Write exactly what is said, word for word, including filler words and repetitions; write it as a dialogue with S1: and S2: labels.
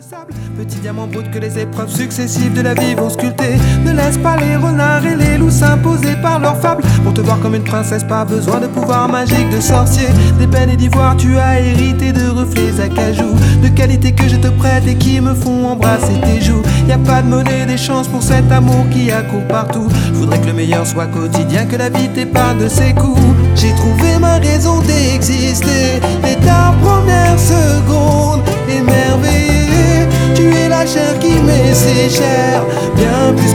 S1: sable, petit diamant brut que les épreuves successives de la vie vont sculpter. Ne laisse pas les renards et les loups s'imposer par leurs fables. Pour te voir comme une princesse, pas besoin de pouvoir magique de sorcier. Des peines et d'ivoire, tu as hérité de reflets acajou, de qualité que je te prête et qui me font embrasser tes joues. Y a pas de monnaie d'échange pour cet amour qui accourt partout. Je voudrais que le meilleur soit quotidien, que la vie t'épargne de ses coups. J'ai trouvé ma raison d'exister dès ta première seconde. Émerveillé, tu es la chair qui m'est si chère, bien plus